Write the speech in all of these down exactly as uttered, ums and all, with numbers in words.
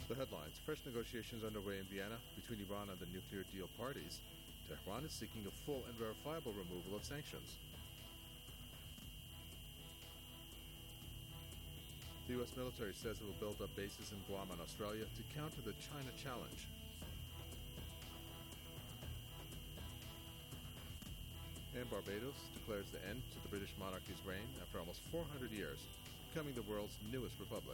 The headlines. Fresh negotiations underway in Vienna between Iran and the nuclear deal parties. Tehran is seeking a full and verifiable removal of sanctions. The U S military says it will build up bases in Guam and Australia to counter the China challenge. And Barbados declares the end to the British monarchy's reign after almost four hundred years, becoming the world's newest republic.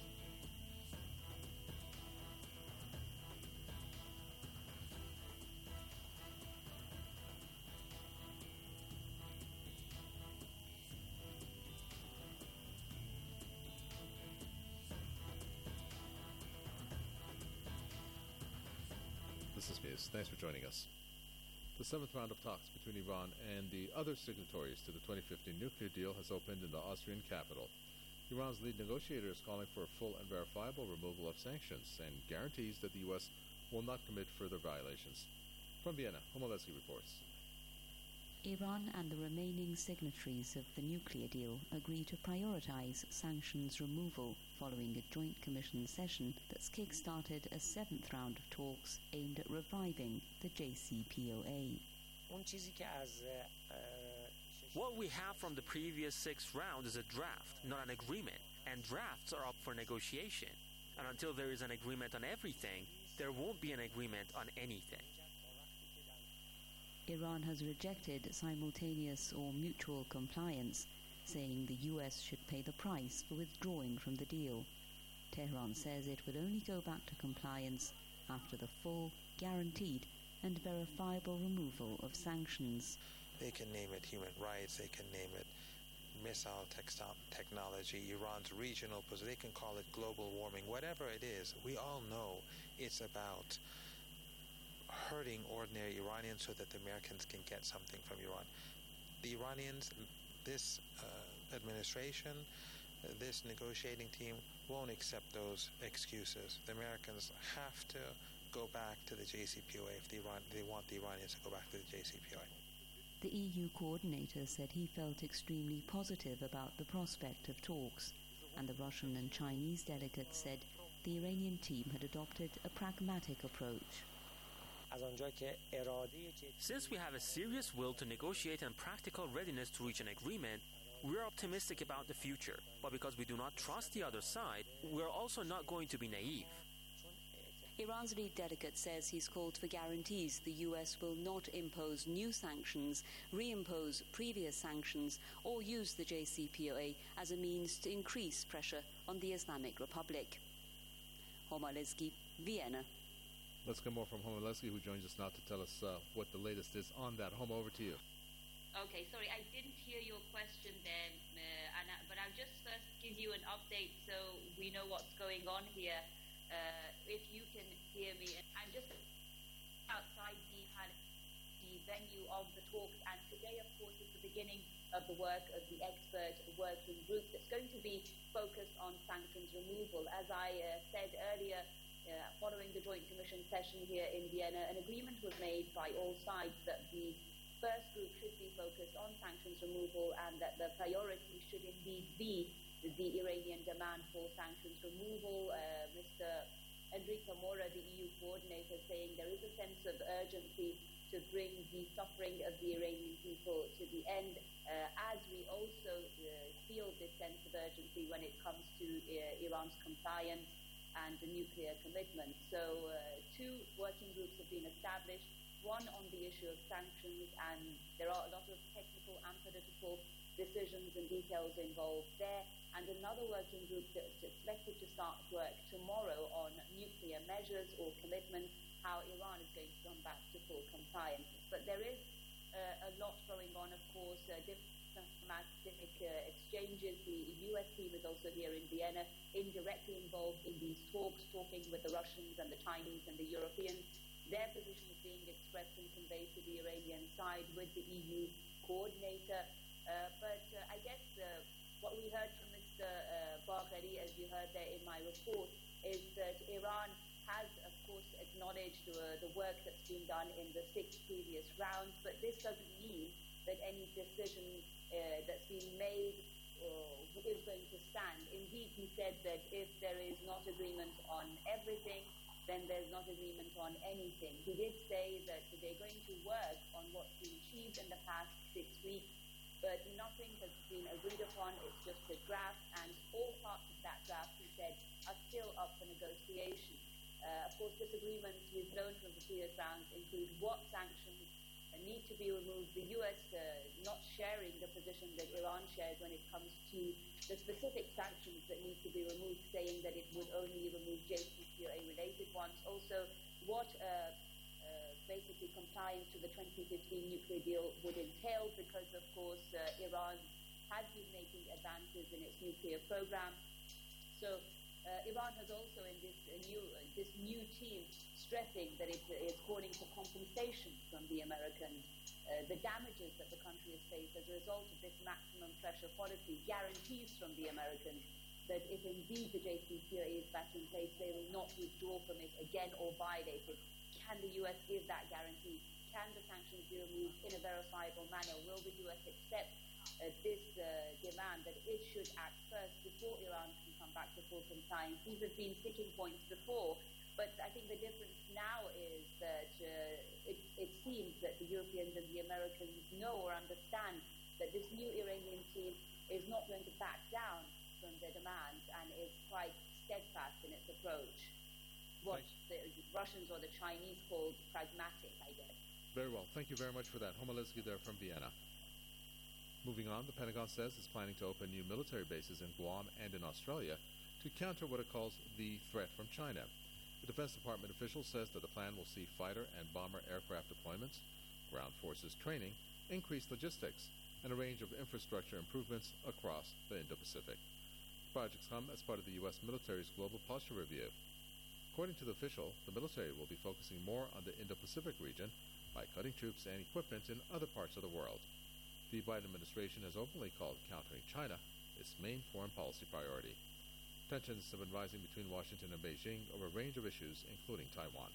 This is Muse. Thanks for joining us. The seventh round of talks between Iran and the other signatories to the twenty fifteen nuclear deal has opened in the Austrian capital. Iran's lead negotiator is calling for a full and verifiable removal of sanctions and guarantees that the U S will not commit further violations. From Vienna, Homolesky reports. Iran and the remaining signatories of the nuclear deal agree to prioritize sanctions removal following a joint commission session that's kick-started a seventh round of talks aimed at reviving the J C P O A. What we have from the previous six rounds is a draft, not an agreement, and drafts are up for negotiation. And until there is an agreement on everything, there won't be an agreement on anything. Iran has rejected simultaneous or mutual compliance, saying the U S should pay the price for withdrawing from the deal. Tehran says it will only go back to compliance after the full, guaranteed and verifiable removal of sanctions. They can name it human rights, they can name it missile technology, Iran's regional position, they can call it global warming, whatever it is. We all know it's about hurting ordinary Iranians so that the Americans can get something from Iran. The Iranians, this uh, administration, uh, this negotiating team won't accept those excuses. The Americans have to go back to the J C P O A if the Iran, they want the Iranians to go back to the J C P O A. The E U coordinator said he felt extremely positive about the prospect of talks, and the Russian and Chinese delegates said the Iranian team had adopted a pragmatic approach. Since we have a serious will to negotiate and practical readiness to reach an agreement, we are optimistic about the future. But because we do not trust the other side, we are also not going to be naive. Iran's lead delegate says he's called for guarantees the U S will not impose new sanctions, reimpose previous sanctions, or use the J C P O A as a means to increase pressure on the Islamic Republic. Homolesky, Vienna. Let's get more from Homolesky, who joins us now to tell us uh, what the latest is on that. Homa, over to you. Okay, sorry, I didn't hear your question there, uh, Anna, but I'll just first give you an update so we know what's going on here. Uh, if you can hear me, I'm just outside the, the venue of the talks, and today, of course, is the beginning of the work of the expert working group that's going to be focused on sanctions removal. As I uh, said earlier, uh, following the Joint Commission session here in Vienna, an agreement was made by all sides that the first group should be focused on sanctions removal and that the priority should indeed be the Iranian demand for sanctions removal. Uh, Mister Enrico Mora, the E U coordinator, saying there is a sense of urgency to bring the suffering of the Iranian people to the end, uh, as we also uh, feel this sense of urgency when it comes to uh, Iran's compliance and the nuclear commitment. So uh, two working groups have been established, one on the issue of sanctions, and there are a lot of technical and political decisions and details involved there, and another working group that's expected to start work tomorrow on nuclear measures or commitments, how Iran is going to come back to full compliance. But there is uh, a lot going on, of course, uh, diplomatic uh, exchanges. The U S team is also here in Vienna, indirectly involved in these talks, talking with the Russians and the Chinese and the Europeans. Their position is being expressed and conveyed to the Iranian side with the E U coordinator. Uh, but uh, I guess uh, what we heard from Mister Uh, Bagheri, as you heard there in my report, is that Iran has, of course, acknowledged uh, the work that's been done in the six previous rounds, but this doesn't mean that any decision uh, that's been made uh, is going to stand. Indeed, he said that if there is not agreement on everything, then there's not agreement on anything. He did say that they're going to work on what's been achieved in the past six weeks, but nothing has been agreed upon. It's just a draft, and all parts of that draft, he said, are still up for negotiation. Uh, of course, disagreements we've known from the previous rounds include what sanctions need to be removed. The U S uh, not sharing the position that Iran shares when it comes to the specific sanctions that need to be removed, saying that it would only remove J C P O A-related ones. Also, what uh, uh, basically complying to the twenty fifteen nuclear deal would entail, because, of course, uh, Iran has been making advances in its nuclear program. So Uh, Iran has also, in this uh, new uh, this new team, stressing that it uh, is calling for compensation from the Americans, uh, the damages that the country has faced as a result of this maximum pressure policy, guarantees from the Americans that if indeed the J C P O A is back in place, they will not withdraw from it again or violate it. Can the U S give that guarantee? Can the sanctions be removed in a verifiable manner? Will the U S accept uh, this uh, demand that it should act first before Iran can come back to full compliance? These have been sticking points before, but I think the difference now is that uh, it, it seems that the Europeans and the Americans know or understand that this new Iranian team is not going to back down from their demands and is quite steadfast in its approach. What Thanks. the Russians or the Chinese called pragmatic, I guess. Very well. Thank you very much for that. Homolesky there from Vienna. Moving on, the Pentagon says it's planning to open new military bases in Guam and in Australia to counter what it calls the threat from China. The Defense Department official says that the plan will see fighter and bomber aircraft deployments, ground forces training, increased logistics, and a range of infrastructure improvements across the Indo-Pacific. Projects come as part of the U S military's Global Posture Review. According to the official, the military will be focusing more on the Indo-Pacific region by cutting troops and equipment in other parts of the world. The Biden administration has openly called countering China its main foreign policy priority. Tensions have been rising between Washington and Beijing over a range of issues, including Taiwan.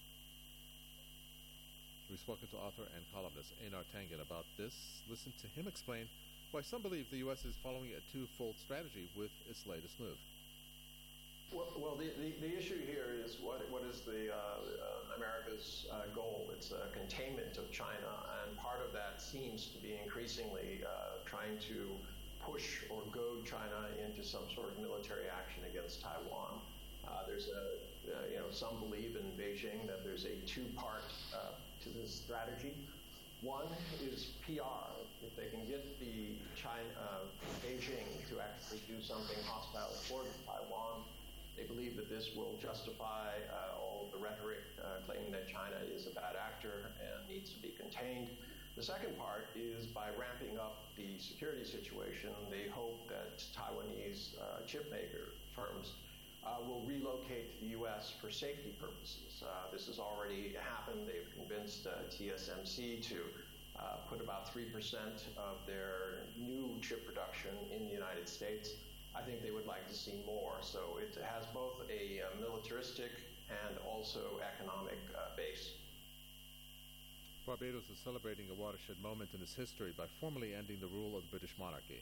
We've spoken to author and columnist Einar Tangen about this. Listen to him explain why some believe the U S is following a two-fold strategy with its latest move. Well, well the, the, the issue here is what what is the uh, uh, America's uh, goal? It's a containment of China, and part of that seems to be increasingly uh, trying to push or goad China into some sort of military action against Taiwan. Uh, there's a uh, you know some believe in Beijing that there's a two-part uh, to this strategy. One is P R. If they can get the China uh, Beijing to actually do something hostile toward Taiwan, they believe that this will justify uh, all of the rhetoric uh, claiming that China is a bad actor and needs to be contained. The second part is by ramping up the security situation, they hope that Taiwanese uh, chip maker firms uh, will relocate to the U S for safety purposes. Uh, this has already happened. They've convinced uh, T S M C to uh, put about three percent of their new chip production in the United States. I think they would like to see more. So it has both a, a militaristic and also economic uh, base. Barbados is celebrating a watershed moment in its history by formally ending the rule of the British monarchy.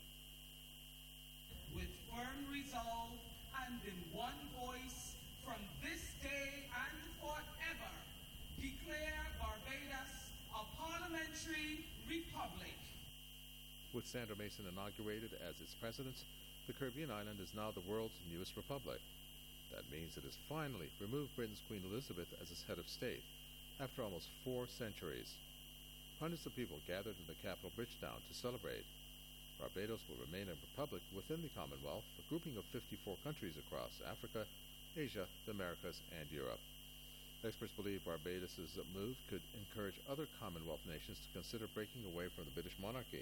With firm resolve and in one voice, from this day and forever, declare Barbados a parliamentary republic. With Sandra Mason inaugurated as its president, the Caribbean island is now the world's newest republic. That means it has finally removed Britain's Queen Elizabeth as its head of state, after almost four centuries. Hundreds of people gathered in the capital Bridgetown to celebrate. Barbados will remain a republic within the Commonwealth, a grouping of fifty-four countries across Africa, Asia, the Americas, and Europe. Experts believe Barbados' move could encourage other Commonwealth nations to consider breaking away from the British monarchy.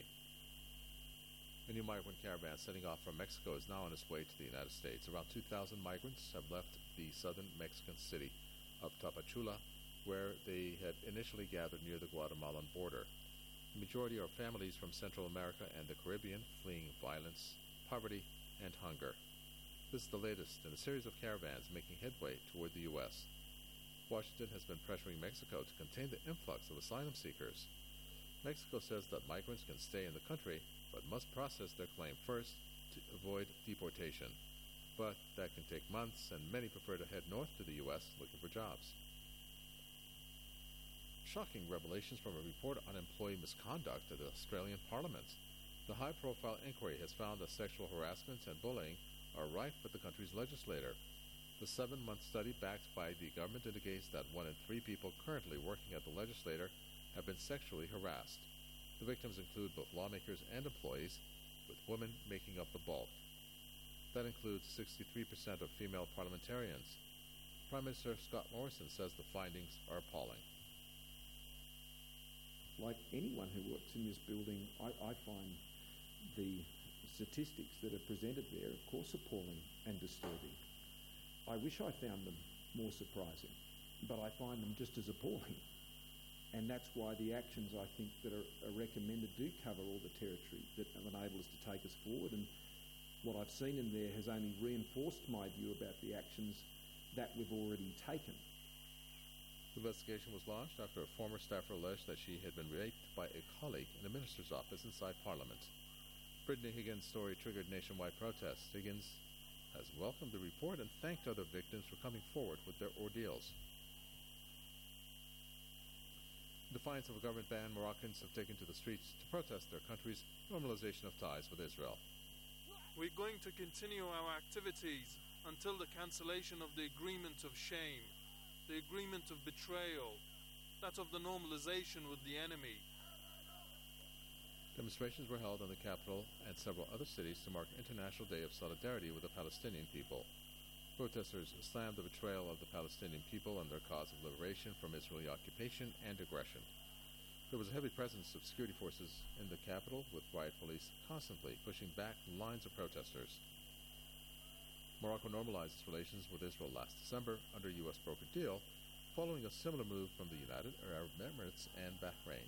A new migrant caravan setting off from Mexico is now on its way to the United States. Around two thousand migrants have left the southern Mexican city of Tapachula, where they had initially gathered near the Guatemalan border. The majority are families from Central America and the Caribbean, fleeing violence, poverty, and hunger. This is the latest in a series of caravans making headway toward the U S. Washington has been pressuring Mexico to contain the influx of asylum seekers. Mexico says that migrants can stay in the country, but must process their claim first to avoid deportation. But that can take months, and many prefer to head north to the U S looking for jobs. Shocking revelations from a report on employee misconduct at the Australian Parliament. The high-profile inquiry has found that sexual harassment and bullying are rife with the country's legislator. The seven-month study backed by the government indicates that one in three people currently working at the legislature have been sexually harassed. The victims include both lawmakers and employees, with women making up the bulk. That includes sixty-three percent of female parliamentarians. Prime Minister Scott Morrison says the findings are appalling. Like anyone who works in this building, I, I find the statistics that are presented there, of course, appalling and disturbing. I wish I found them more surprising, but I find them just as appalling. And that's why the actions, I think, that are, are recommended do cover all the territory that enable us to take us forward. And what I've seen in there has only reinforced my view about the actions that we've already taken. The investigation was launched after a former staffer alleged that she had been raped by a colleague in a minister's office inside Parliament. Brittany Higgins' story triggered nationwide protests. Higgins has welcomed the report and thanked other victims for coming forward with their ordeals. In defiance of a government ban, Moroccans have taken to the streets to protest their country's normalization of ties with Israel. We're going to continue our activities until the cancellation of the agreement of shame, the agreement of betrayal, that of the normalization with the enemy. Demonstrations were held in the capital and several other cities to mark International Day of Solidarity with the Palestinian people. Protesters slammed the betrayal of the Palestinian people and their cause of liberation from Israeli occupation and aggression. There was a heavy presence of security forces in the capital, with riot police constantly pushing back lines of protesters. Morocco normalized its relations with Israel last December under a U S brokered deal, following a similar move from the United Arab Emirates and Bahrain.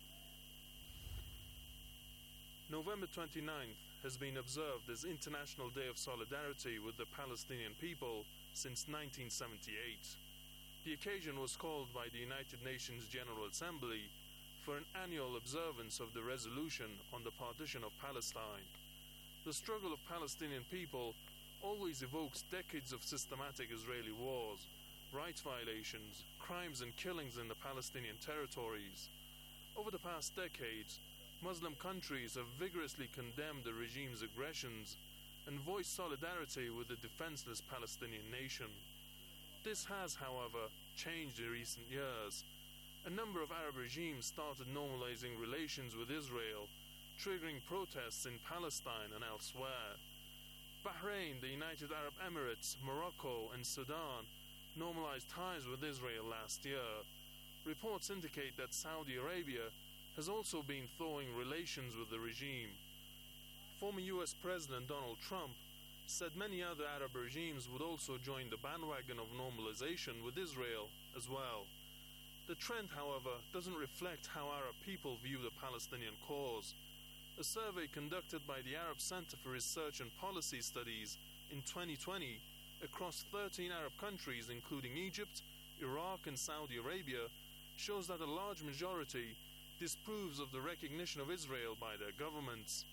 November twenty-ninth has been observed as International Day of Solidarity with the Palestinian people since nineteen seventy-eight. The occasion was called by the United Nations General Assembly for an annual observance of the resolution on the partition of Palestine. The struggle of Palestinian people always evokes decades of systematic Israeli wars, rights violations, crimes and killings in the Palestinian territories. Over the past decades, Muslim countries have vigorously condemned the regime's aggressions and voiced solidarity with the defenseless Palestinian nation. This has, however, changed in recent years. A number of Arab regimes started normalizing relations with Israel, triggering protests in Palestine and elsewhere. Bahrain, the United Arab Emirates, Morocco, and Sudan normalized ties with Israel last year. Reports indicate that Saudi Arabia has also been thawing relations with the regime. Former U S President Donald Trump said many other Arab regimes would also join the bandwagon of normalization with Israel as well. The trend, however, doesn't reflect how Arab people view the Palestinian cause. A survey conducted by the Arab Center for Research and Policy Studies in twenty twenty across thirteen Arab countries, including Egypt, Iraq, and Saudi Arabia, shows that a large majority disapproves of the recognition of Israel by their governments.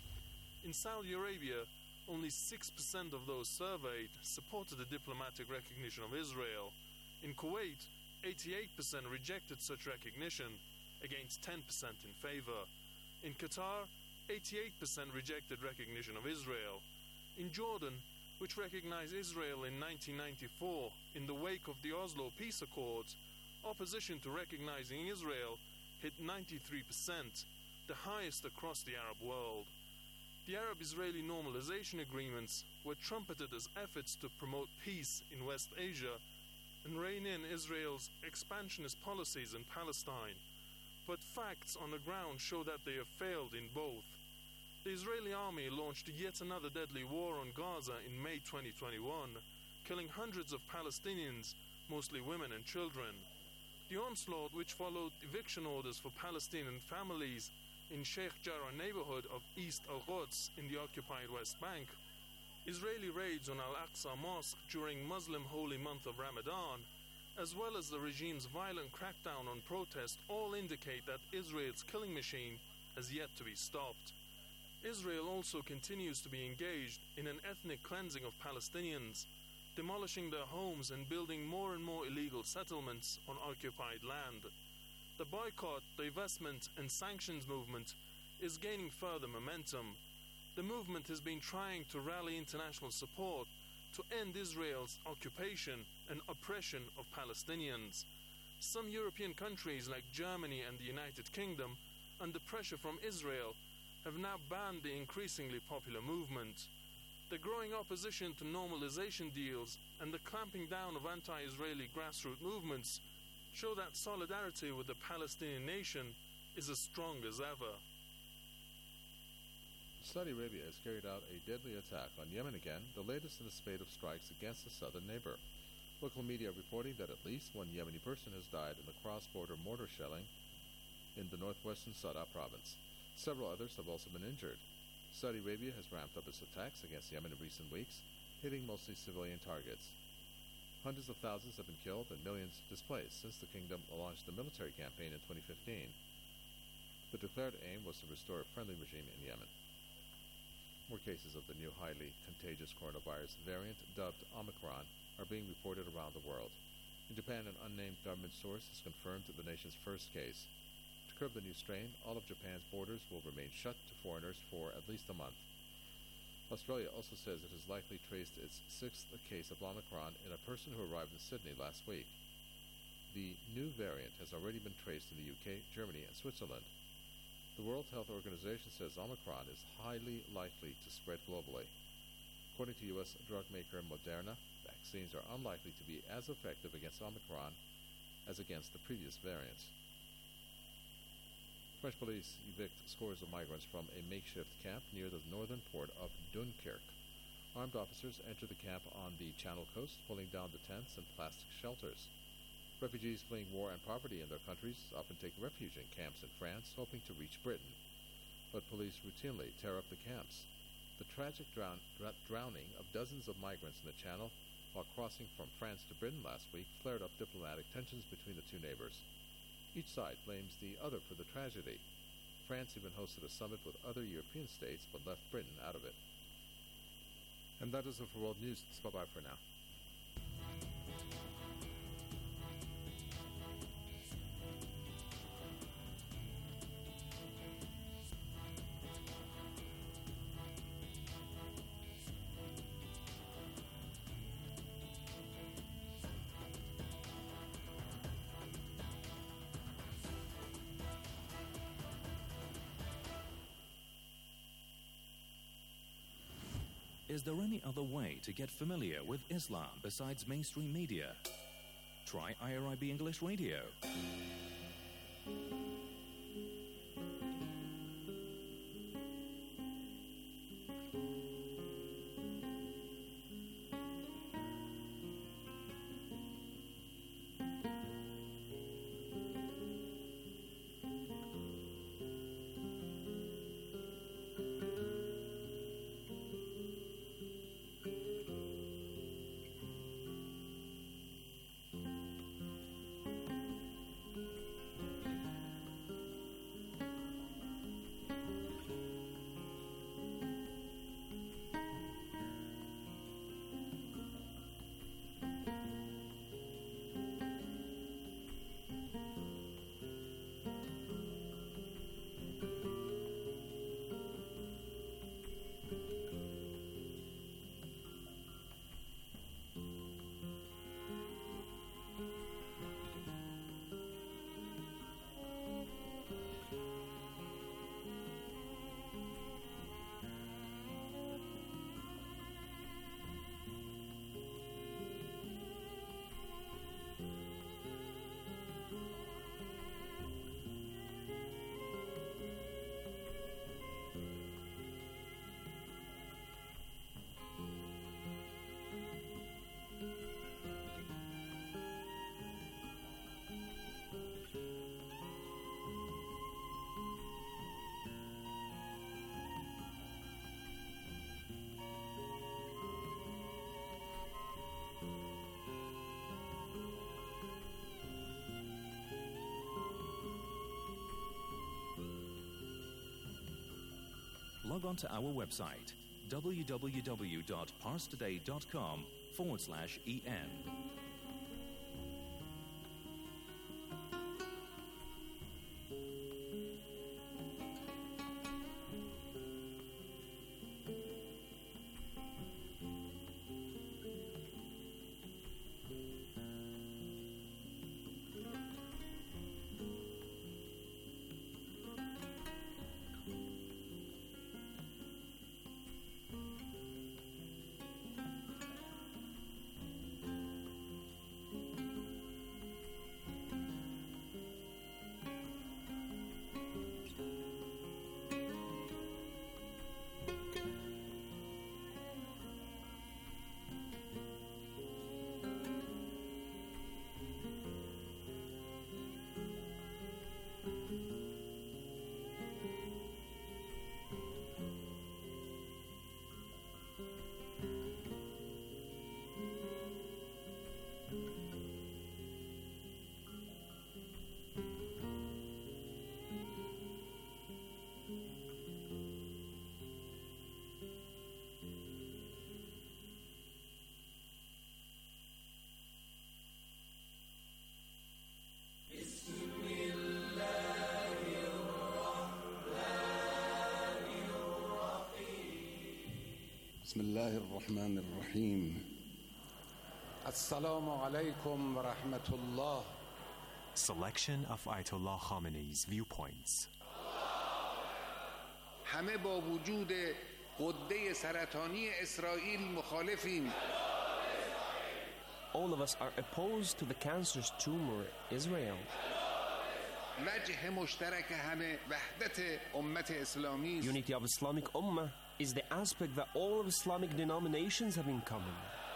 In Saudi Arabia, only six percent of those surveyed supported the diplomatic recognition of Israel. In Kuwait, eighty-eight percent rejected such recognition, against ten percent in favor. In Qatar, eighty-eight percent rejected recognition of Israel. In Jordan, which recognized Israel in nineteen ninety-four in the wake of the Oslo Peace Accords, opposition to recognizing Israel hit ninety-three percent, the highest across the Arab world. The Arab-Israeli normalization agreements were trumpeted as efforts to promote peace in West Asia and rein in Israel's expansionist policies in Palestine. But facts on the ground show that they have failed in both. The Israeli army launched yet another deadly war on Gaza in May twenty twenty-one, killing hundreds of Palestinians, mostly women and children. The onslaught, which followed eviction orders for Palestinian families in Sheikh Jarrah neighborhood of East Al-Quds in the occupied West Bank, Israeli raids on Al-Aqsa Mosque during Muslim holy month of Ramadan, as well as the regime's violent crackdown on protest, all indicate that Israel's killing machine has yet to be stopped. Israel also continues to be engaged in an ethnic cleansing of Palestinians, demolishing their homes and building more and more illegal settlements on occupied land. The boycott, divestment, and sanctions movement is gaining further momentum. The movement has been trying to rally international support to end Israel's occupation and oppression of Palestinians. Some European countries like Germany and the United Kingdom, under pressure from Israel, have now banned the increasingly popular movement. The growing opposition to normalization deals and the clamping down of anti-Israeli grassroots movements show that solidarity with the Palestinian nation is as strong as ever. Saudi Arabia has carried out a deadly attack on Yemen again, the latest in a spate of strikes against the southern neighbor. Local media are reporting that at least one Yemeni person has died in the cross-border mortar shelling in the northwestern Sada province. Several others have also been injured. Saudi Arabia has ramped up its attacks against Yemen in recent weeks, hitting mostly civilian targets. Hundreds of thousands have been killed and millions displaced since the kingdom launched the military campaign in twenty fifteen. The declared aim was to restore a friendly regime in Yemen. More cases of the new highly contagious coronavirus variant, dubbed Omicron, are being reported around the world. In Japan, an unnamed government source has confirmed the nation's first case. To curb the new strain, all of Japan's borders will remain shut to foreigners for at least a month. Australia also says it has likely traced its sixth case of Omicron in a person who arrived in Sydney last week. The new variant has already been traced in the U K, Germany, and Switzerland. The World Health Organization says Omicron is highly likely to spread globally. According to U S drug maker Moderna, vaccines are unlikely to be as effective against Omicron as against the previous variants. French police evict scores of migrants from a makeshift camp near the northern port of Dunkirk. Armed officers enter the camp on the Channel coast, pulling down the tents and plastic shelters. Refugees fleeing war and poverty in their countries often take refuge in camps in France, hoping to reach Britain. But police routinely tear up the camps. The tragic drown- dr- drowning of dozens of migrants in the Channel while crossing from France to Britain last week flared up diplomatic tensions between the two neighbors. Each side blames the other for the tragedy. France even hosted a summit with other European states but left Britain out of it. And that is it for World News. Bye-bye for now. Is there any other way to get familiar with Islam besides mainstream media? Try I R I B English Radio. log on to our website, www.parstoday.com forward slash en. بسم الله الرحمن الرحيم السلام عليكم ورحمة الله. Selection of Ayatollah Khamenei's viewpoints. همه با وجود غده سرطانی اسرائیل مخالفیم. All of us are opposed to the cancerous tumor Israel. وجه مشترک همه وحدت امت اسلامی. Unity of Islamic Ummah is the aspect that all of Islamic denominations have in common.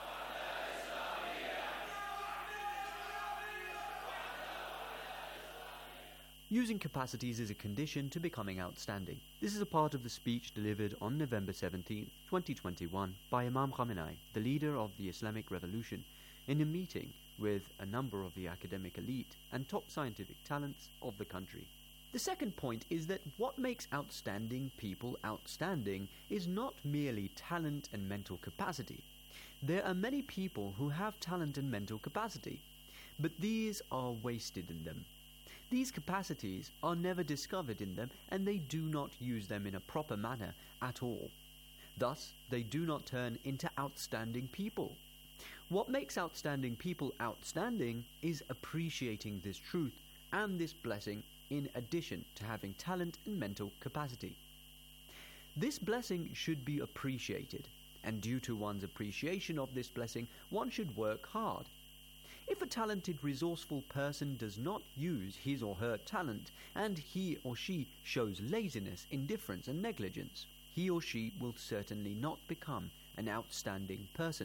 Using capacities is a condition to becoming outstanding. This is a part of the speech delivered on November seventeenth, twenty twenty-one by Imam Khamenei, the leader of the Islamic Revolution, in a meeting with a number of the academic elite and top scientific talents of the country. The second point is that what makes outstanding people outstanding is not merely talent and mental capacity. There are many people who have talent and mental capacity, but these are wasted in them. These capacities are never discovered in them, and they do not use them in a proper manner at all. Thus, they do not turn into outstanding people. What makes outstanding people outstanding is appreciating this truth and this blessing in addition to having talent and mental capacity. This blessing should be appreciated, and due to one's appreciation of this blessing, one should work hard. If a talented, resourceful person does not use his or her talent, and he or she shows laziness, indifference, and negligence, he or she will certainly not become an outstanding person.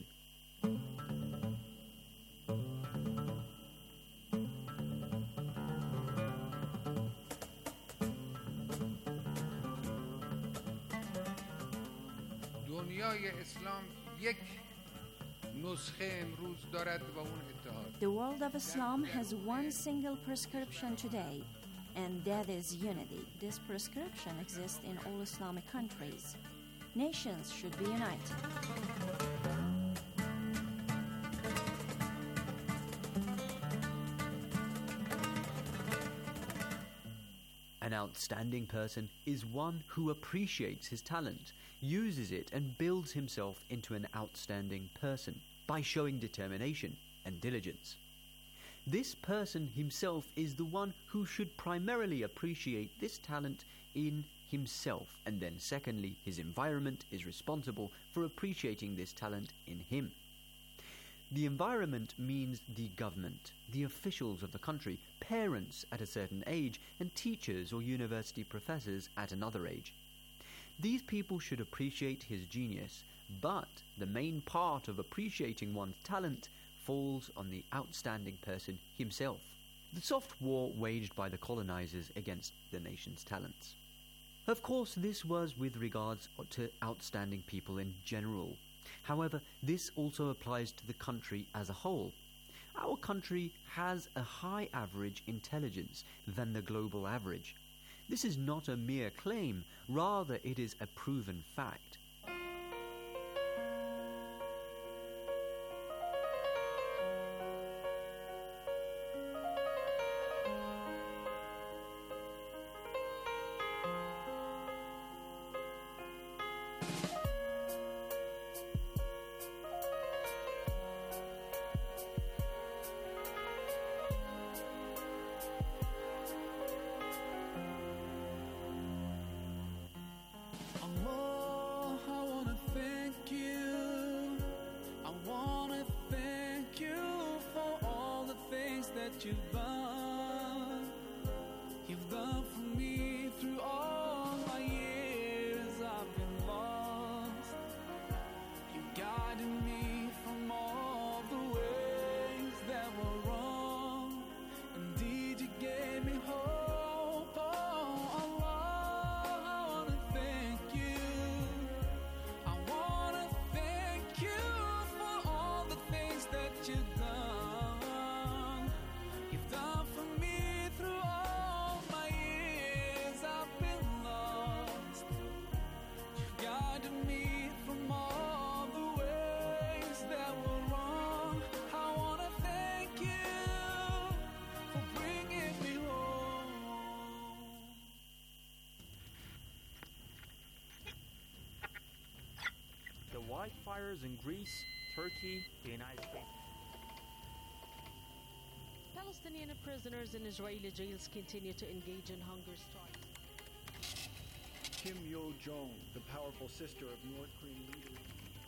دنیای اسلام یک نسخه امروز دارد و اون اتحاد. The world of Islam has one single prescription today, and that is unity. This prescription exists in all Islamic countries. Nations should be united. An outstanding person is one who appreciates his talent, uses it, and builds himself into an outstanding person by showing determination and diligence. This person himself is the one who should primarily appreciate this talent in himself, and then secondly, his environment is responsible for appreciating this talent in him. The environment means the government, the officials of the country, parents at a certain age, and teachers or university professors at another age. These people should appreciate his genius, but the main part of appreciating one's talent falls on the outstanding person himself. The soft war waged by the colonizers against the nation's talents. Of course, this was with regards to outstanding people in general. However, this also applies to the country as a whole. Our country has a high average intelligence than the global average. This is not a mere claim, rather it is a proven fact. Allah, I wanna thank you. I wanna thank you for all the things that you've done. You've done for me through all my years I've been lost. You guided me from all the ways that were wrong. Indeed, you gave me hope. Oh, Allah, I wanna thank you. I wanna thank you for all the things that you've done. You've done for me through all my years I've been lost. You've guided me from all the ways that were wrong. I wanna thank you for bringing me home. The wildfires in Greece, Turkey, the United States. Palestinian prisoners in Israeli jails continue to engage in hunger strikes. Kim Yo-jong, the powerful sister of North Korean leader.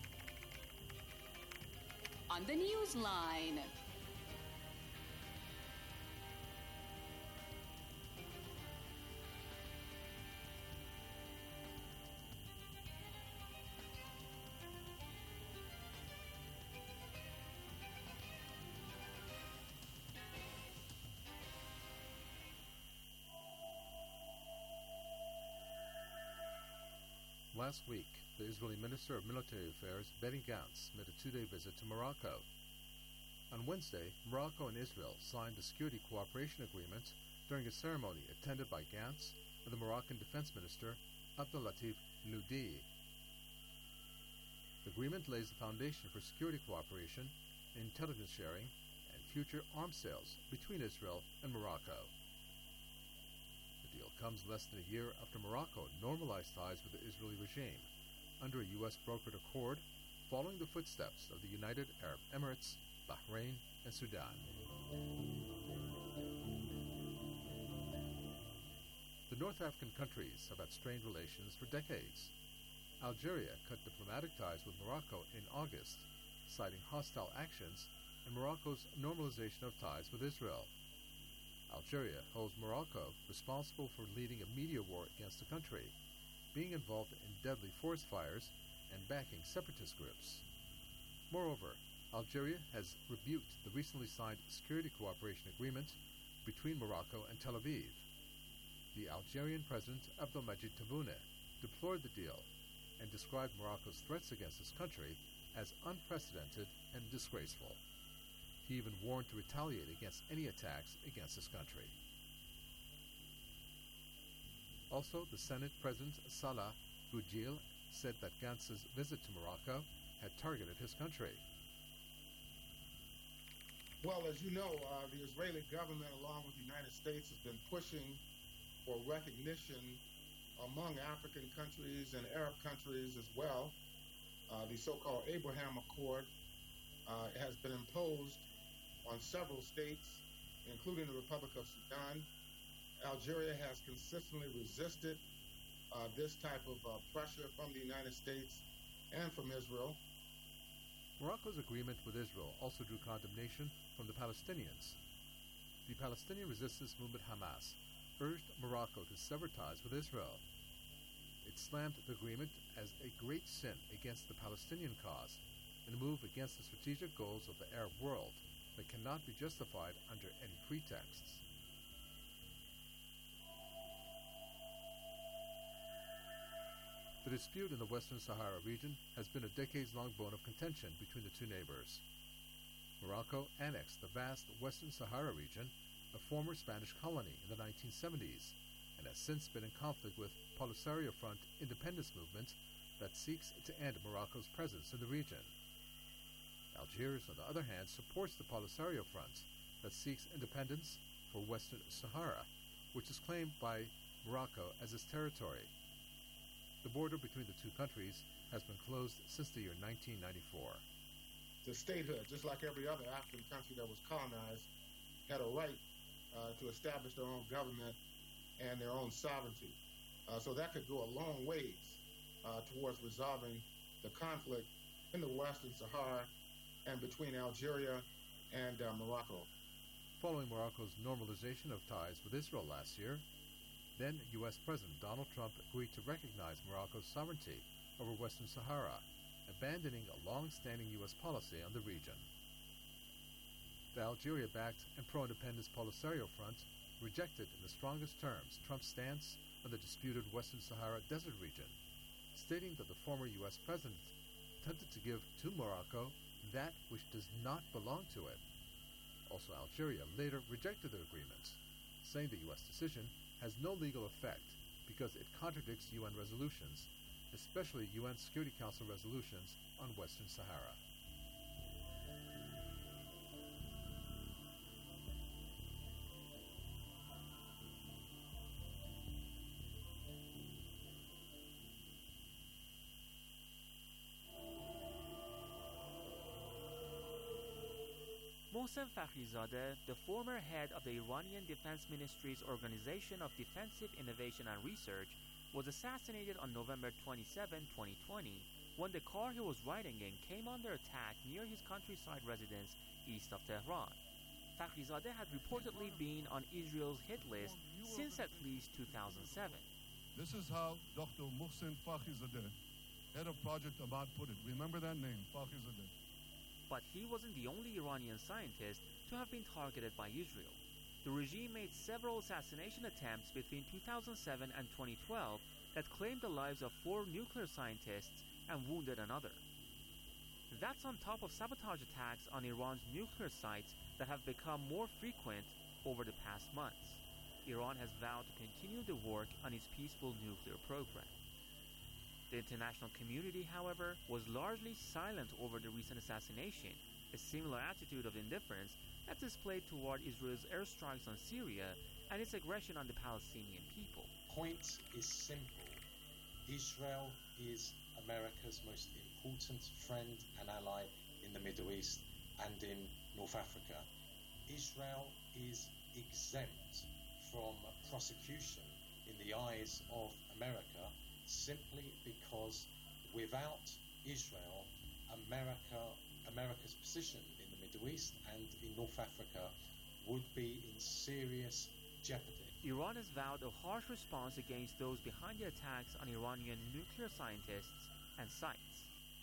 On the Newsline. Last week, the Israeli Minister of Military Affairs, Benny Gantz, made a two-day visit to Morocco. On Wednesday, Morocco and Israel signed a security cooperation agreement during a ceremony attended by Gantz and the Moroccan Defense Minister, Abdellatif Loudi. The agreement lays the foundation for security cooperation, intelligence sharing, and future arms sales between Israel and Morocco. The deal comes less than a year after Morocco normalized ties with the Israeli regime under a U S brokered accord following the footsteps of the United Arab Emirates, Bahrain, and Sudan. The North African countries have had strained relations for decades. Algeria cut diplomatic ties with Morocco in August, citing hostile actions and Morocco's normalization of ties with Israel. Algeria holds Morocco responsible for leading a media war against the country, being involved in deadly forest fires and backing separatist groups. Moreover, Algeria has rebuked the recently signed security cooperation agreement between Morocco and Tel Aviv. The Algerian President Abdelmadjid Tebboune deplored the deal and described Morocco's threats against his country as unprecedented and disgraceful. He even warned to retaliate against any attacks against his country. Also, the Senate President Salah Boudjil said that Gantz's visit to Morocco had targeted his country. Well, as you know, uh, the Israeli government, along with the United States, has been pushing for recognition among African countries and Arab countries as well. Uh, the so-called Abraham Accord uh, has been imposed on several states, including the Republic of Sudan. Algeria has consistently resisted uh, this type of uh, pressure from the United States and from Israel. Morocco's agreement with Israel also drew condemnation from the Palestinians. The Palestinian resistance movement Hamas urged Morocco to sever ties with Israel. It slammed the agreement as a great sin against the Palestinian cause and a move against the strategic goals of the Arab world that cannot be justified under any pretexts. The dispute in the Western Sahara region has been a decades-long bone of contention between the two neighbors. Morocco annexed the vast Western Sahara region, a former Spanish colony, in the nineteen seventies, and has since been in conflict with Polisario Front independence movement that seeks to end Morocco's presence in the region. Algiers, on the other hand, supports the Polisario Front that seeks independence for Western Sahara, which is claimed by Morocco as its territory. The border between the two countries has been closed since the year nineteen ninety-four. The statehood, just like every other African country that was colonized, had a right uh, to establish their own government and their own sovereignty. Uh, so that could go a long ways uh, towards resolving the conflict in the Western Sahara and between Algeria and uh, Morocco. Following Morocco's normalization of ties with Israel last year, then U S President Donald Trump agreed to recognize Morocco's sovereignty over Western Sahara, abandoning a long-standing U S policy on the region. The Algeria-backed and pro-independence Polisario Front rejected in the strongest terms Trump's stance on the disputed Western Sahara desert region, stating that the former U S president attempted to give to Morocco that which does not belong to it. Also, Algeria later rejected the agreement, saying the U S decision has no legal effect because it contradicts U N resolutions, especially U N Security Council resolutions on Western Sahara. Mohsen Fakhrizadeh, the former head of the Iranian Defense Ministry's Organization of Defensive Innovation and Research, was assassinated on November twenty-seventh, twenty twenty, when the car he was riding in came under attack near his countryside residence east of Tehran. Fakhrizadeh had reportedly been on Israel's hit list since at least two thousand seven. This is how Doctor Mohsen Fakhrizadeh, head of Project Ahmad, put it. Remember that name, Fakhrizadeh. But he wasn't the only Iranian scientist to have been targeted by Israel. The regime made several assassination attempts between two thousand seven and twenty twelve that claimed the lives of four nuclear scientists and wounded another. That's on top of sabotage attacks on Iran's nuclear sites that have become more frequent over the past months. Iran has vowed to continue the work on its peaceful nuclear program. The international community, however, was largely silent over the recent assassination, a similar attitude of indifference that's displayed toward Israel's airstrikes on Syria and its aggression on the Palestinian people. Point is simple. Israel is America's most important friend and ally in the Middle East and in North Africa. Israel is exempt from prosecution in the eyes of America simply because without Israel, America, America's position in the Middle East and in North Africa would be in serious jeopardy. Iran has vowed a harsh response against those behind the attacks on Iranian nuclear scientists and sites.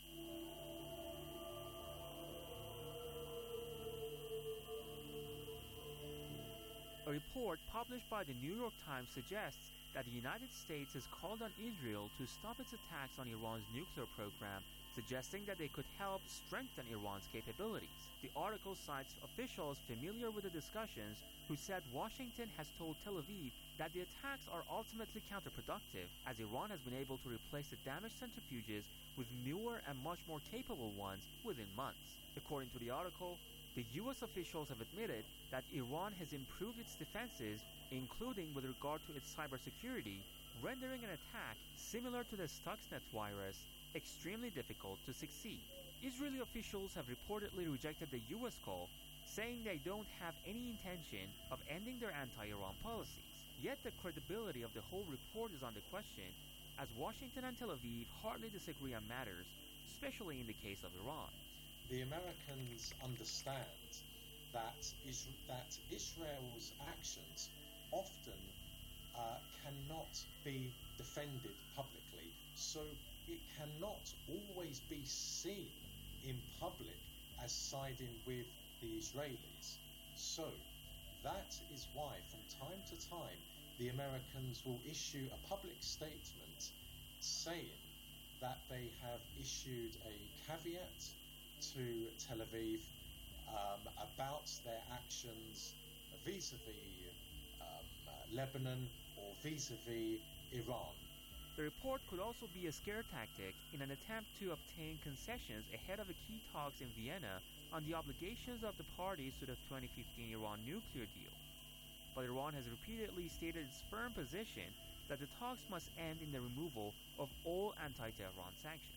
A report published by the New York Times suggests that the United States has called on Israel to stop its attacks on Iran's nuclear program, suggesting that they could help strengthen Iran's capabilities. The article cites officials familiar with the discussions who said Washington has told Tel Aviv that the attacks are ultimately counterproductive, as Iran has been able to replace the damaged centrifuges with newer and much more capable ones within months. According to the article, the U S officials have admitted that Iran has improved its defenses, including with regard to its cybersecurity, rendering an attack similar to the Stuxnet virus extremely difficult to succeed. Israeli officials have reportedly rejected the U S call, saying they don't have any intention of ending their anti-Iran policies. Yet the credibility of the whole report is under question, as Washington and Tel Aviv hardly disagree on matters, especially in the case of Iran. The Americans understand that, is, that Israel's actions often uh, cannot be defended publicly, so it cannot always be seen in public as siding with the Israelis. So that is why from time to time the Americans will issue a public statement saying that they have issued a caveat to Tel Aviv um, about their actions vis-a-vis um, uh, Lebanon or vis-a-vis Iran. The report could also be a scare tactic in an attempt to obtain concessions ahead of the key talks in Vienna on the obligations of the parties to the twenty fifteen Iran nuclear deal. But Iran has repeatedly stated its firm position that the talks must end in the removal of all anti-Tehran sanctions.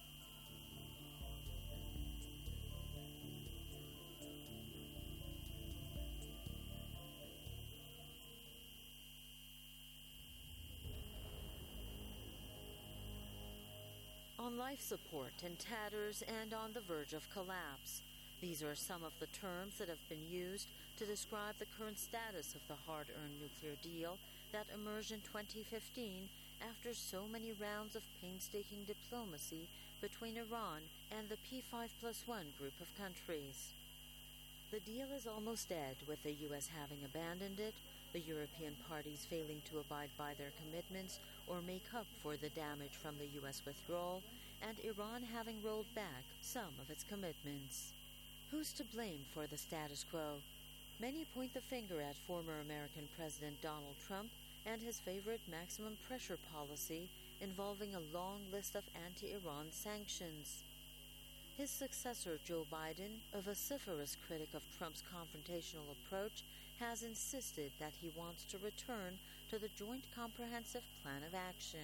On life support, in tatters, and on the verge of collapse. These are some of the terms that have been used to describe the current status of the hard-earned nuclear deal that emerged in twenty fifteen after so many rounds of painstaking diplomacy between Iran and the P five plus one group of countries. The deal is almost dead, with the U S having abandoned it, the European parties failing to abide by their commitments or make up for the damage from the U S withdrawal, and Iran having rolled back some of its commitments. Who's to blame for the status quo? Many point the finger at former American President Donald Trump and his favorite maximum pressure policy involving a long list of anti-Iran sanctions. His successor, Joe Biden, a vociferous critic of Trump's confrontational approach, has insisted that he wants to return to the Joint Comprehensive Plan of Action.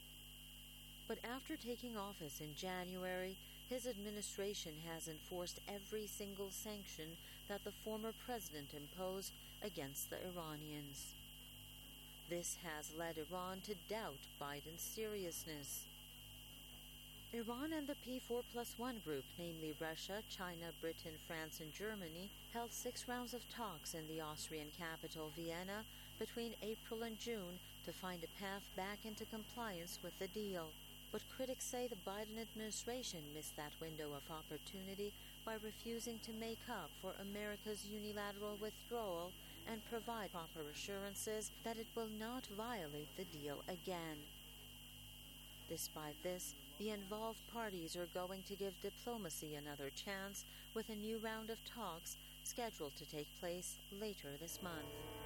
But after taking office in January, his administration has enforced every single sanction that the former president imposed against the Iranians. This has led Iran to doubt Biden's seriousness. Iran and the P four plus one group, namely Russia, China, Britain, France, and Germany, held six rounds of talks in the Austrian capital, Vienna, between April and June to find a path back into compliance with the deal. But critics say the Biden administration missed that window of opportunity by refusing to make up for America's unilateral withdrawal and provide proper assurances that it will not violate the deal again. Despite this, the involved parties are going to give diplomacy another chance with a new round of talks scheduled to take place later this month.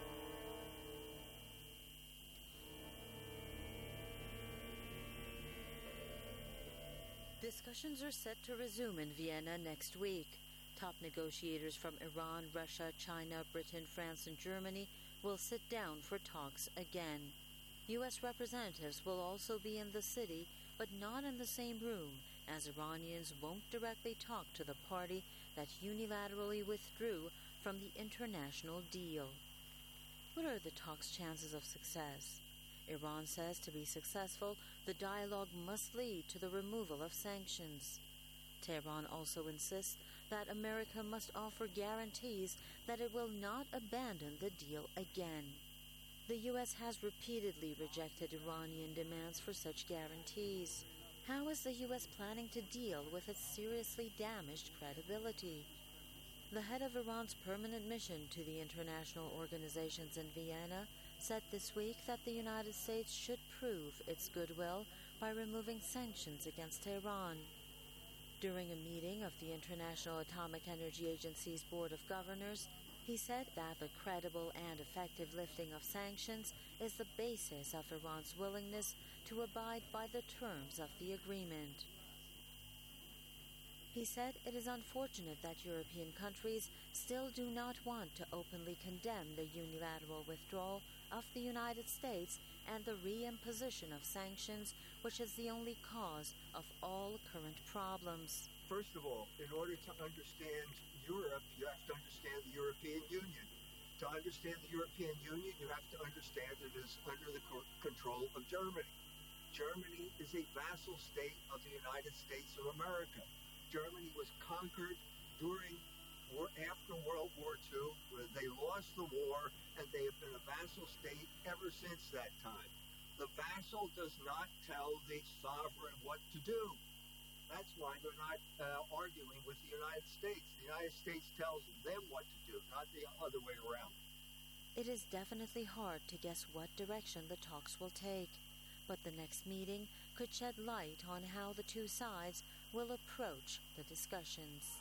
Discussions are set to resume in Vienna next week. Top negotiators from Iran, Russia, China, Britain, France, and Germany will sit down for talks again. U S representatives will also be in the city, but not in the same room, as Iranians won't directly talk to the party that unilaterally withdrew from the international deal. What are the talks' chances of success? Iran says to be successful, the dialogue must lead to the removal of sanctions. Tehran also insists that America must offer guarantees that it will not abandon the deal again. The U S has repeatedly rejected Iranian demands for such guarantees. How is the U S planning to deal with its seriously damaged credibility? The head of Iran's permanent mission to the international organizations in Vienna said this week that the United States should prove its goodwill by removing sanctions against Tehran. During a meeting of the International Atomic Energy Agency's Board of Governors, he said that the credible and effective lifting of sanctions is the basis of Iran's willingness to abide by the terms of the agreement. He said it is unfortunate that European countries still do not want to openly condemn the unilateral withdrawal of the United States and the reimposition of sanctions, which is the only cause of all current problems. First of all, in order to understand Europe, you have to understand the European Union. To understand the European Union, you have to understand it is under the co- control of Germany. Germany is a vassal state of the United States of America. Germany was conquered during or after World War Two, where they lost the war, and they have been a vassal state ever since that time. The vassal does not tell the sovereign what to do. That's why they're not uh, arguing with the United States. The United States tells them what to do, not the other way around. It is definitely hard to guess what direction the talks will take, but the next meeting could shed light on how the two sides will approach the discussions.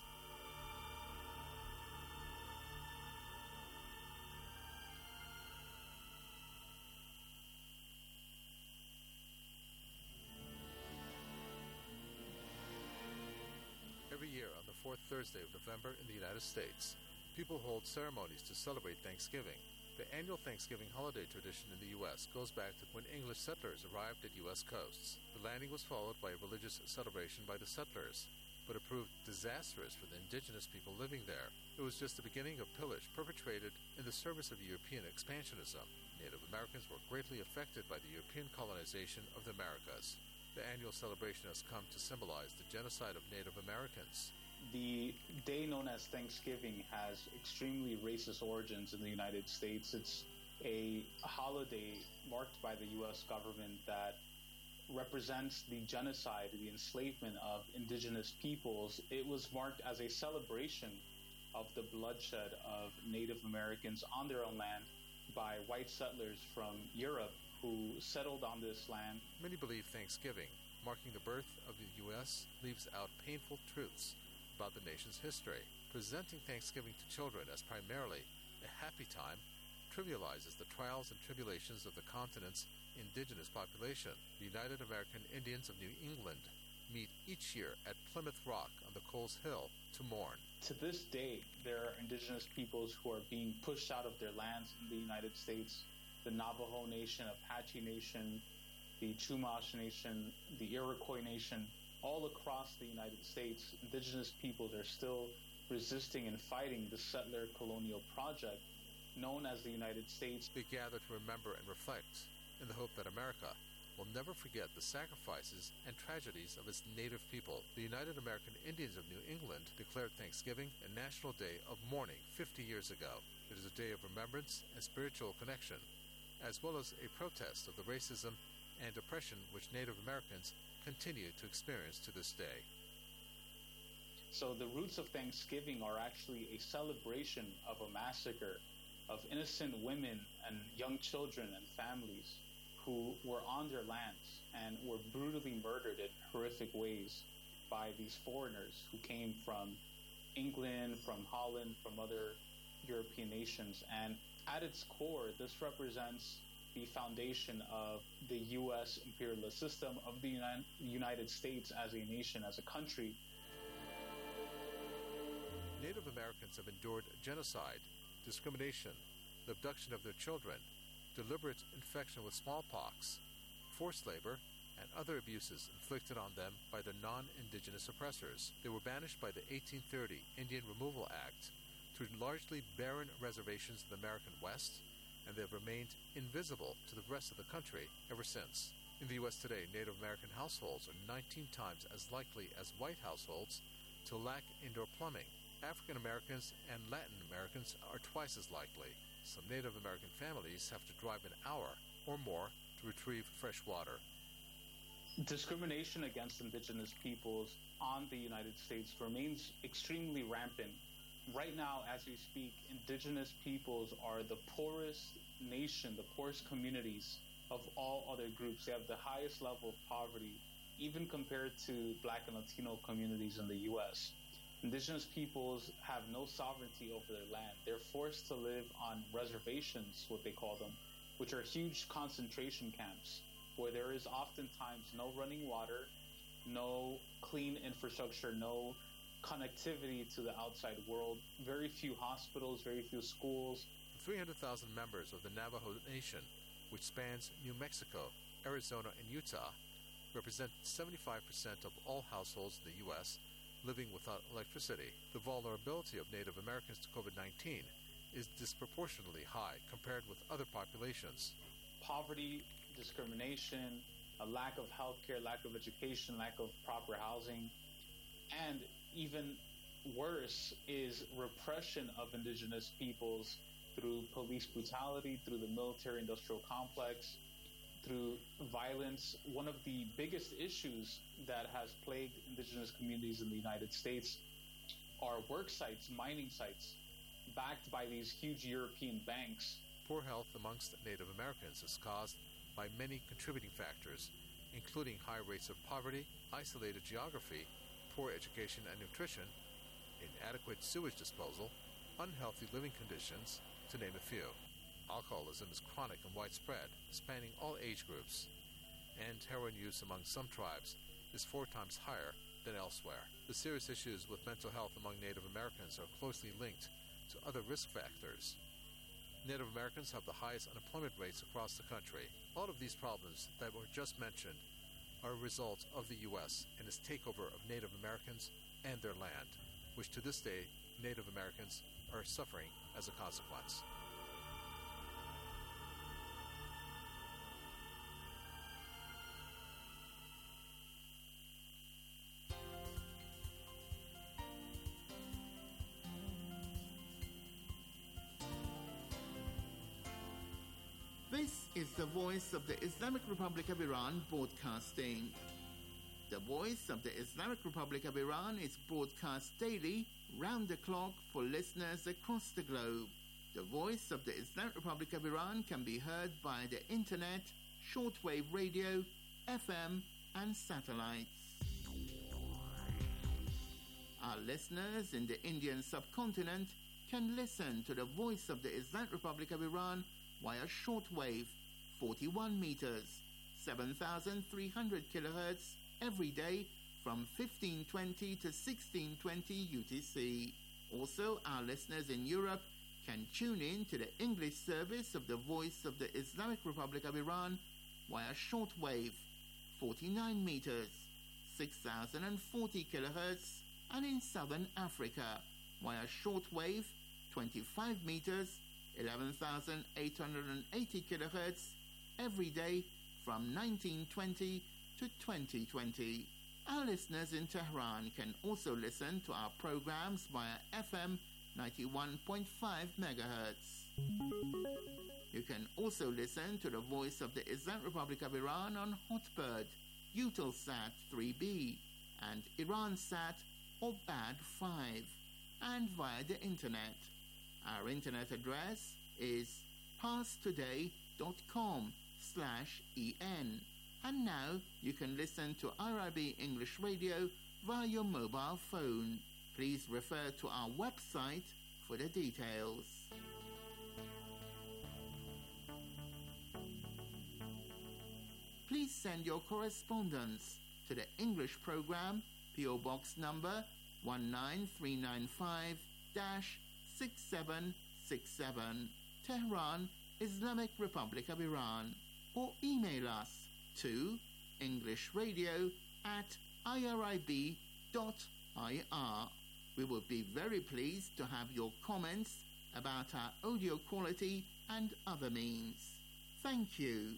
fourth Thursday of November in the United States. People hold ceremonies to celebrate Thanksgiving. The annual Thanksgiving holiday tradition in the U S goes back to when English settlers arrived at U S coasts. The landing was followed by a religious celebration by the settlers, but it proved disastrous for the indigenous people living there. It was just the beginning of pillage perpetrated in the service of European expansionism. Native Americans were greatly affected by the European colonization of the Americas. The annual celebration has come to symbolize the genocide of Native Americans. The day known as Thanksgiving has extremely racist origins in the United States. It's a holiday marked by the U S government that represents the genocide, the enslavement of indigenous peoples. It was marked as a celebration of the bloodshed of Native Americans on their own land by white settlers from Europe who settled on this land. Many believe Thanksgiving, marking the birth of the U S, leaves out painful truths about the nation's history. Presenting Thanksgiving to children as primarily a happy time trivializes the trials and tribulations of the continent's indigenous population. The United American Indians of New England meet each year at Plymouth Rock on the Coles Hill to mourn. To this day, there are indigenous peoples who are being pushed out of their lands in the United States. The Navajo Nation, Apache Nation, the Chumash Nation, the Iroquois Nation. All across the United States, indigenous peoples are still resisting and fighting the settler colonial project known as the United States. They gather to remember and reflect in the hope that America will never forget the sacrifices and tragedies of its native people. The United American Indians of New England declared Thanksgiving a national day of mourning fifty years ago. It is a day of remembrance and spiritual connection, as well as a protest of the racism and oppression which Native Americans continue to experience to this day. So the roots of Thanksgiving are actually a celebration of a massacre of innocent women and young children and families who were on their lands and were brutally murdered in horrific ways by these foreigners who came from England, from Holland, from other European nations. And at its core, this represents the foundation of the U S imperialist system, of the Uni- United States as a nation, as a country. Native Americans have endured genocide, discrimination, the abduction of their children, deliberate infection with smallpox, forced labor, and other abuses inflicted on them by their non-indigenous oppressors. They were banished by the eighteen thirty Indian Removal Act to largely barren reservations in the American West, and they have remained invisible to the rest of the country ever since. In the U S today, Native American households are nineteen times as likely as white households to lack indoor plumbing. African Americans and Latin Americans are twice as likely. Some Native American families have to drive an hour or more to retrieve fresh water. Discrimination against indigenous peoples on the United States remains extremely rampant. Right now, as we speak, indigenous peoples are the poorest nation, the poorest communities of all other groups. They have the highest level of poverty, even compared to Black and Latino communities in the U S. Indigenous peoples have no sovereignty over their land. They're forced to live on reservations, what they call them, which are huge concentration camps, where there is oftentimes no running water, no clean infrastructure, no connectivity to the outside world, very few hospitals, very few schools. The three hundred thousand members of the Navajo Nation, which spans New Mexico, Arizona, and Utah, represent seventy-five percent of all households in the U S living without electricity. The vulnerability of Native Americans to COVID nineteen is disproportionately high compared with other populations. Poverty, discrimination, a lack of healthcare, lack of education, lack of proper housing, and even worse is repression of indigenous peoples through police brutality, through the military-industrial complex, through violence. One of the biggest issues that has plagued indigenous communities in the United States are work sites, mining sites, backed by these huge European banks. Poor health amongst Native Americans is caused by many contributing factors, including high rates of poverty, isolated geography, poor education and nutrition, inadequate sewage disposal, unhealthy living conditions, to name a few. Alcoholism is chronic and widespread, spanning all age groups, and heroin use among some tribes is four times higher than elsewhere. The serious issues with mental health among Native Americans are closely linked to other risk factors. Native Americans have the highest unemployment rates across the country. All of these problems that were just mentioned are a result of the U S and its takeover of Native Americans and their land, which to this day Native Americans are suffering as a consequence. This is the voice of the Islamic Republic of Iran broadcasting. The voice of the Islamic Republic of Iran is broadcast daily, round the clock, for listeners across the globe. The voice of the Islamic Republic of Iran can be heard by the internet, shortwave radio, F M, and satellites. Our listeners in the Indian subcontinent can listen to the voice of the Islamic Republic of Iran via shortwave, forty-one meters, seven thousand three hundred kilohertz, every day from fifteen twenty to sixteen twenty U T C. Also, our listeners in Europe can tune in to the English service of the Voice of the Islamic Republic of Iran via shortwave, forty-nine meters, six thousand forty kilohertz, and in Southern Africa via shortwave, twenty-five meters, eleven thousand eight hundred eighty kilohertz, every day from nineteen twenty to twenty twenty. Our listeners in Tehran can also listen to our programs via F M ninety-one point five megahertz. You can also listen to the Voice of the Islamic Republic of Iran on Hotbird, Eutelsat three B, and Iransat or B A D five, and via the internet. Our internet address is parstoday.com slash en. And now you can listen to I R I B English Radio via your mobile phone. Please refer to our website for the details. Please send your correspondence to the English program, P O Box number one nine three nine five six seven six seven, Tehran, Islamic Republic of Iran, or email us to englishradio at irib dot I R. We would be very pleased to have your comments about our audio quality and other means. Thank you.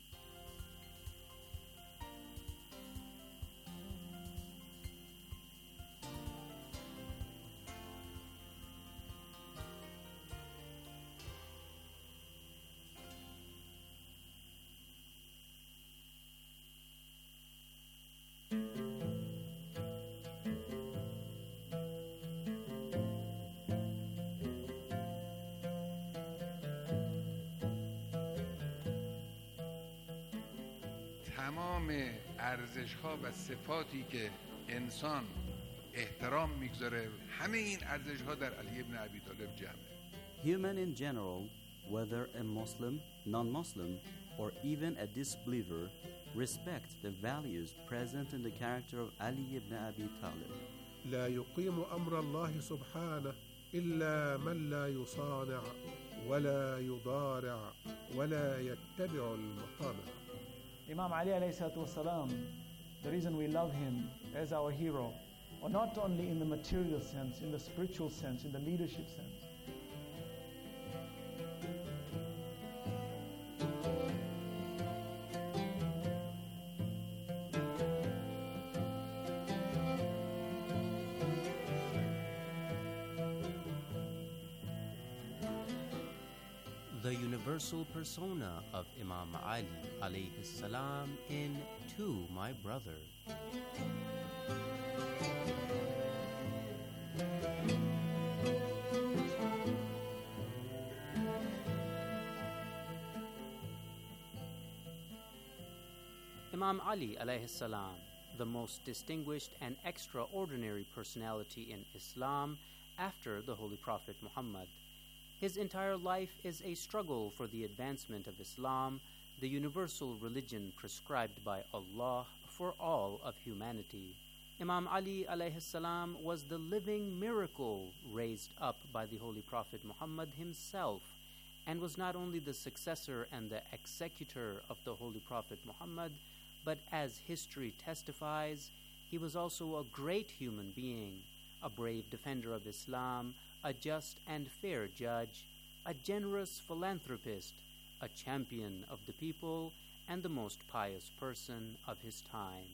تمام ارزش‌ها و صفاتی که انسان احترام میگذاره همه این ارزش‌ها در علی ابن ابی طالب جمعه. Human in general, whether a Muslim, non-Muslim, or even a disbeliever, respect the values present in the character of Ali ibn Abi Talib. لا يقيم أمر الله سبحانه إلا من لا يصانع ولا يضارع ولا يتبع المطامع. Imam Ali alayhi salatu wasalam, the reason we love him as our hero, or not only in the material sense, in the spiritual sense, in the leadership sense. The universal persona of Imam Ali alayhi salam in To My Brother. Imam Ali alayhi salam, the most distinguished and extraordinary personality in Islam after the Holy Prophet Muhammad. His entire life is a struggle for the advancement of Islam, the universal religion prescribed by Allah for all of humanity. Imam Ali alayhi salam was the living miracle raised up by the Holy Prophet Muhammad himself, and was not only the successor and the executor of the Holy Prophet Muhammad, but as history testifies, he was also a great human being, a brave defender of Islam, a just and fair judge, a generous philanthropist, a champion of the people, and the most pious person of his time.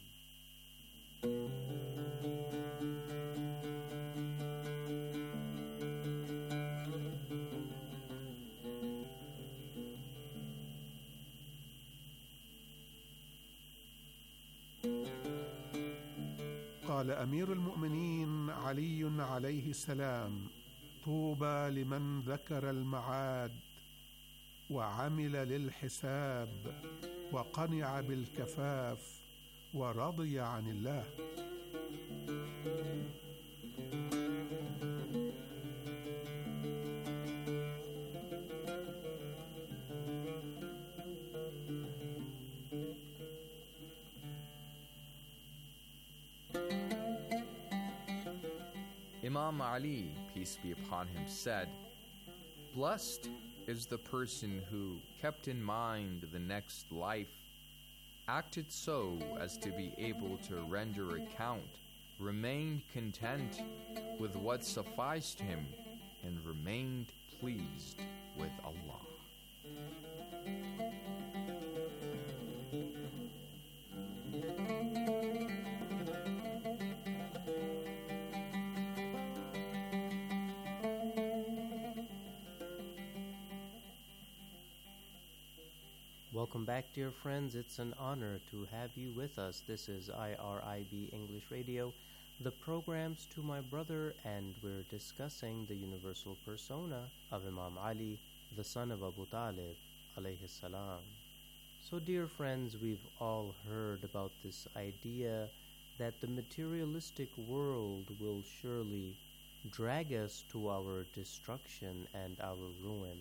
قال أمير المؤمنين علي عليه السلام: طوبى لمن ذكر المعاد وعمل للحساب وقنع بالكفاف ورضي عن الله. Imam Ali, peace be upon him, said, "Blessed is the person who kept in mind the next life, acted so as to be able to render account, remained content with what sufficed him, and remained pleased with Allah." Welcome back, dear friends. It's an honor to have you with us. This is I R I B English Radio, the programs to my brother, and we're discussing the universal persona of Imam Ali, the son of Abu Talib, alayhi salam. So, dear friends, we've all heard about this idea that the materialistic world will surely drag us to our destruction and our ruin.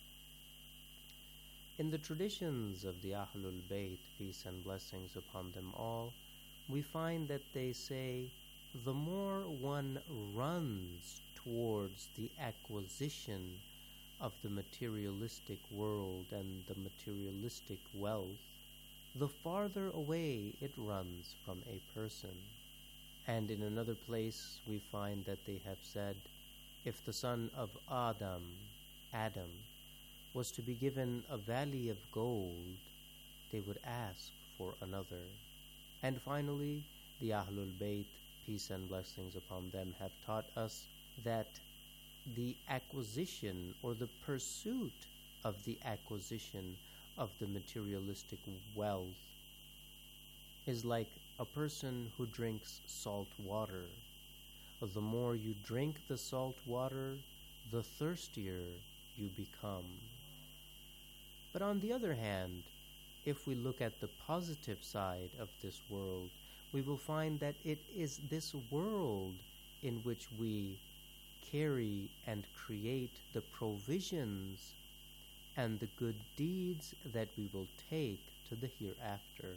In the traditions of the Ahlul Bayt, peace and blessings upon them all, we find that they say, the more one runs towards the acquisition of the materialistic world and the materialistic wealth, the farther away it runs from a person. And in another place we find that they have said, if the son of Adam, Adam, was to be given a valley of gold, they would ask for another. And finally, the Ahlul Bayt, peace and blessings upon them, have taught us that the acquisition or the pursuit of the acquisition of the materialistic wealth is like a person who drinks salt water. The more you drink the salt water, the thirstier you become. But on the other hand, if we look at the positive side of this world, we will find that it is this world in which we carry and create the provisions and the good deeds that we will take to the hereafter.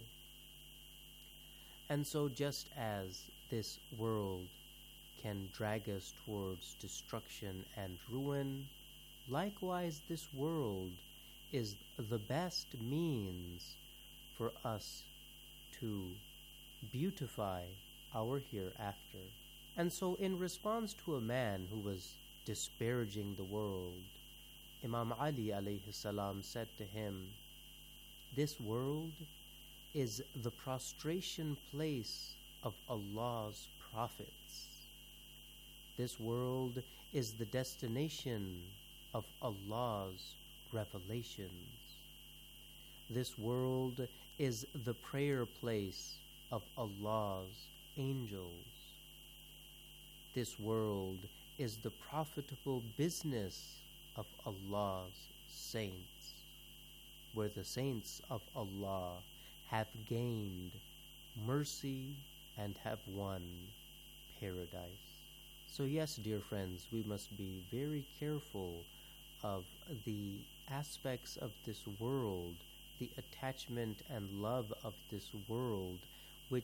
And so just as this world can drag us towards destruction and ruin, likewise this world is the best means for us to beautify our hereafter. And so in response to a man who was disparaging the world, Imam Ali alayhi salam said to him, "This world is the prostration place of Allah's prophets. This world is the destination of Allah's revelations. This world is the prayer place of Allah's angels. This world is the profitable business of Allah's saints, where the saints of Allah have gained mercy and have won paradise." So yes, dear friends, we must be very careful of the aspects of this world, the attachment and love of this world, which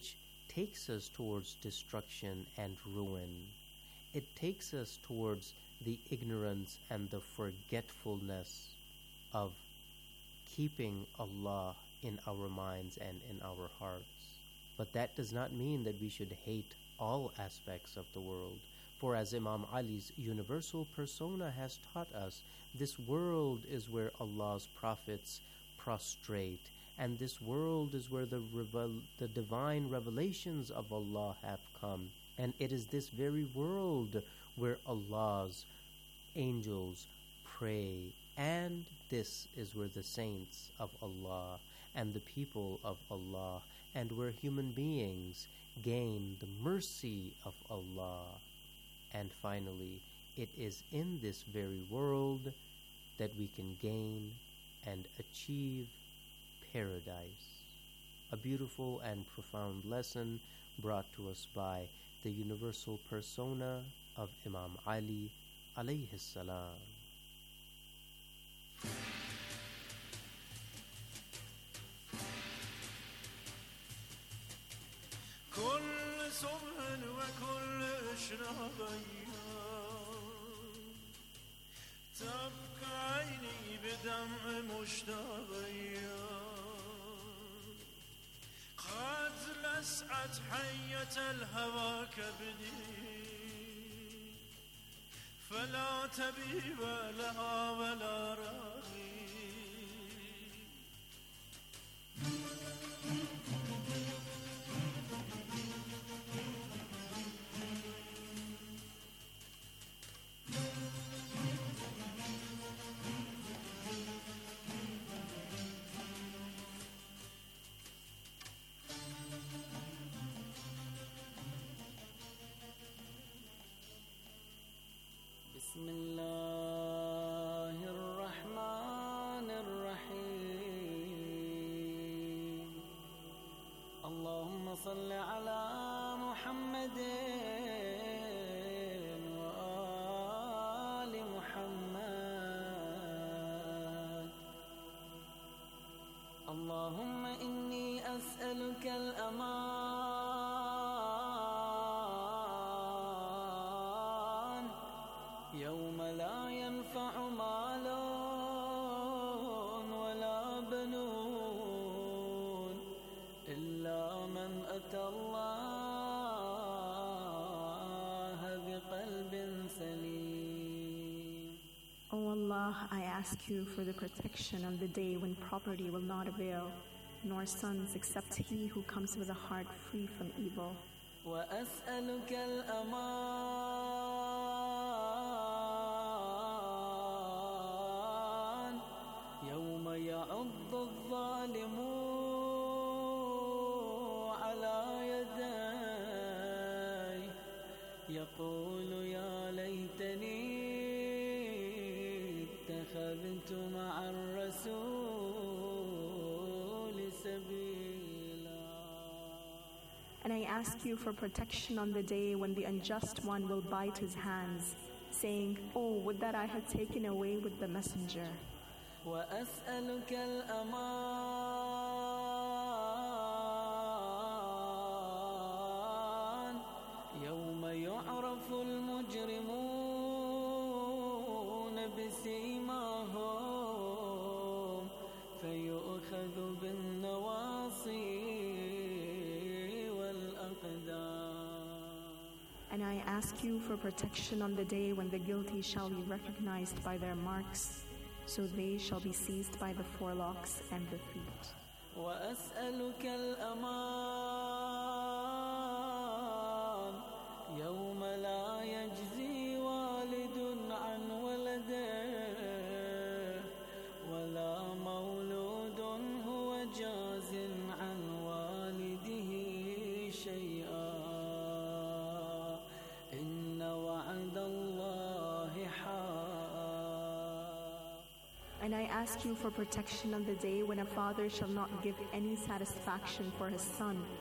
takes us towards destruction and ruin. It takes us towards the ignorance and the forgetfulness of keeping Allah in our minds and in our hearts. But that does not mean that we should hate all aspects of the world. For as Imam Ali's universal persona has taught us, this world is where Allah's prophets prostrate, and this world is where the, revel- the divine revelations of Allah have come. And it is this very world where Allah's angels pray, and this is where the saints of Allah and the people of Allah, and where human beings gain the mercy of Allah. And finally, it is in this very world that we can gain and achieve paradise. A beautiful and profound lesson brought to us by the universal persona of Imam Ali alayhi salam. كل صبح وكل إشراق تبقى عيني بدمع مشتاق قد لسعت حية الهوى كبدي فلا تبيب لها ولا راغي بسم الله الرحمن الرحيم اللهم صل على محمد وآل محمد اللهم إني أسألك الأمان يوم لا ينفع مال ولا بنون إلا من أتى الله بقلب سليم. O Allah, I ask you for the protection on the day when property will not avail, nor sons except he who comes with a heart free from evil. وأسألك الأمان يوم يعض الظالم على يديه يقول يا ليتني اتخذت مع الرسول سبيلا. And I ask you for protection on the day when the unjust one will bite his hands, saying, Oh, would that I had taken away with the messenger. وأسألك الأمان يوم يعرف المجرمون بسيماهم فيؤخذ بالنواصي And I ask you for protection on the day when the guilty shall be recognized by their marks, so they shall be seized by the forelocks and the feet. وأسألك الأمان يوم لا يجزي والد عن ولده ولا مولود هو جاز عن والده شيئا إن وعد الله حق. And I ask you for protection on the day when a father shall not give any satisfaction for his son,